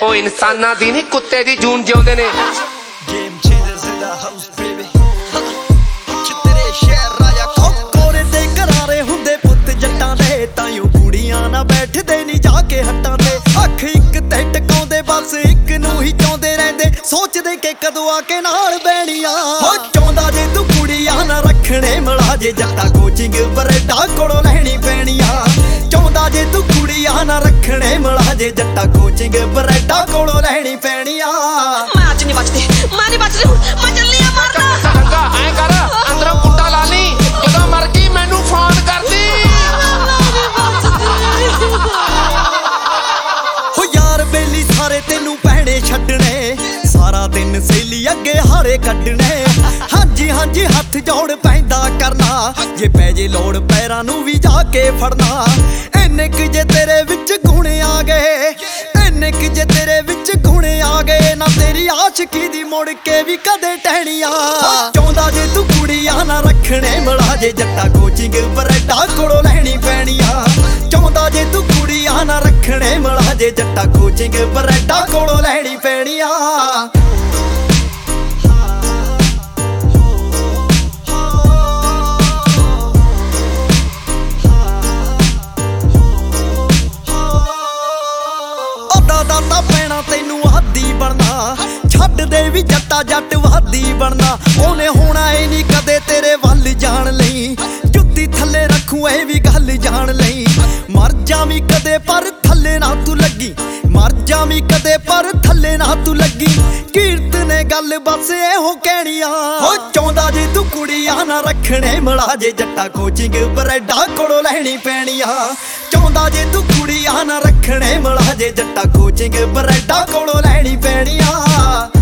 ਉਹ ਇਨਸਾਨਾਂ ਦੀ ਨਹੀਂ ਕੁੱਤੇ ਦੀ ਜੂਨ ਜਿਉਂਦੇ ਨੇ। Game changers in the house baby ਤੇਰੇ ਸ਼ਹਿਰ ਰਾਜਾ ਕੋਰੇ ਤੇ ਕਰਾਰੇ ਹੁੰਦੇ ਪੁੱਤ ਜੱਟਾਂ ਦੇ ਤਾਈਓ ਕੁੜੀਆਂ ਨਾ ਬੈਠਦੇ ਨਹੀਂ ਜਾ ਕੇ ਹੱਟਾਂ ਤੇ ਅੱਖ ਇੱਕ ਤੇ ਟਕਾਉਂਦੇ ਬਸ ਇੱਕ ਨੂੰ ਹੀ ਚਾਹੁੰਦੇ ਰਹਿੰਦੇ ਸੋਚਦੇ ਕਿ ਕਦੋਂ ਆ ਕੇ ਨਾਲ ਬੈਣੀਆਂ ਹੋ ਚਾਹੁੰਦਾ ਜੇ ਤੂੰ ਕੁੜੀਆਂ ਨਾ ਰੱਖਣੇ ਮਲਾਜੇ ਜੱਟਾ ਕੋਚਿੰਗ ਬਰੇਡਾ ਕੋਲੋਂ ਲੈਣੀ ਪੈਣੀਆਂ ਚਾਹੁੰਦਾ ਜੇ ਤੂੰ ਕੁੜੀਆਂ ਨਾ ਰੱਖਣੇ ਮਲਾਜੇ ਜੱਟਾ ਕੋਚਿੰਗ ਬਰੇਡਾ ਕੋਲੋਂ ਲੈਣੀ ਪੈਣੀਆਂ ਮੈਂ ਅੱਜ ਨਹੀਂ ਬਚਦੀ ਮੈਂ ਨਹੀਂ ਬਚਦੀ ਮੈਂ ਚੱਲੀ ਆ ਮਾਰਦਾ ਚੰਗਾ ਐ ਕਰ ਅੰਦਰੋਂ ਕੁੱਟਾ ਲਾ ਲਈ ਜਦੋਂ ਮਰ ਗਈ ਮੈਨੂੰ ਫੋਨ ਕਰਦੀ। ਹੋ ਯਾਰ ਬੇਲੀ ਸਾਰੇ ਤੈਨੂੰ ਪਹਿਣੇ ਛੱਡਣੇ ਸਾਰਾ ਦਿਨ ਸਹੇਲੀ ਅੱਗੇ ਹਾਰੇ ਕੱਢਣੇ ਹਾਂਜੀ ਹਾਂਜੀ ਹੱਥ ਜੋੜ ਪੈਂਦਾ ਕਰਨਾ ਜੇ ਪੈ ਜੇ ਲੋੜ ਪੈਰਾਂ ਨੂੰ ਵੀ ਜਾ ਕੇ ਫੜਨਾ ਇੰਨੇ ਕੁ ਜੇ ਤੇਰੇ ਵਿੱਚ ਗੁਣ ਆ ਗਏ ਇੰਨੇ ਕੁ ਜੇ ਤੇਰੇ ਵਿੱਚ ਗੁਣ ਆ ਗਏ ਨਾ ਤੇਰੀ ਆਸ਼ਕੀ ਦੀ ਮੁੜ ਕੇ ਵੀ ਕਦੇ ਟਹਿਣੀਆਂ ਚਾਹੁੰਦਾ ਜੇ ਤੂੰ ਕੁੜੀਆਂ ਨਾ ਰੱਖਣੇ ਮਲਾਜੇ ਜੱਟਾ ਕੋਚਿੰਗ ਬਰੇਡਾ ਕੋਲੋਂ ਲੈਣੀ ਪੈਣੀਆਂ ਚਾਹੁੰਦਾ ਜੇ ਤੂੰ ਕੁੜੀਆਂ ਨਾ ਰੱਖਣੇ ਮਲਾਜੇ ਜੱਟਾ ਕੋਚਿੰਗ ਬਰੇਡਾ ਕੋਲੋਂ ਲੈਣੀ ਪੈਣੀਆਂ। ਦਾਦਾ ਪੈਣਾ ਤੈਨੂੰ ਆਦੀ ਬਣਨਾ ਛੱਡ ਦੇ ਵੀ ਜੱਟਾ ਜੱਟ ਵਾਦੀ ਬਣਨਾ ਉਹਨੇ ਹੋਣਾ ਏ ਨਹੀਂ ਕਦੇ ਤੇਰੇ ਵੱਲ ਜਾਣ ਲਈ ਜੁੱਤੀ ਥੱਲੇ ਰੱਖੂ ਇਹ ਵੀ ਗੱਲ ਜਾਣ ਲਈ ਮਰ ਜਾਵੀਂ ਕਦੇ ਪਰ ਥੱਲੇ ਨਾ ਤੂੰ ਲੱਗੀ ਮਰ ਜਾਵੀਂ ਕਦੇ ਪਰ ਥੱਲੇ ਨਾ ਤੂੰ ਲੱਗੀ ਕੀਰਤ ਨੇ ਗੱਲ ਬਸ ਇਹੋ ਕਹਿਣੀਆਂ ਹੋ ਚਾਹੁੰਦਾ ਜੇ ਤੂੰ ਕੁੜੀਆਂ ਨਾ ਰੱਖਣੇ ਮਲਾਜੇ ਜੱਟਾ ਕੋਚਿੰਗ ਬਰੇਡਾ ਕੋਲੋਂ ਲੈਣੀ ਪੈਣੀਆਂ ਚਾਹੁੰਦਾ ਜੇ ਤੂੰ ਕੁੜੀਆਂ ਨਾ ਰੱਖਣੇ ਮਲਾਜੇ ਜੱਟਾ ਕੋਚਿੰਗ ਬਰੇਡਾ ਕੋਲੋਂ ਲੈਣੀ ਪੈਣੀਆਂ।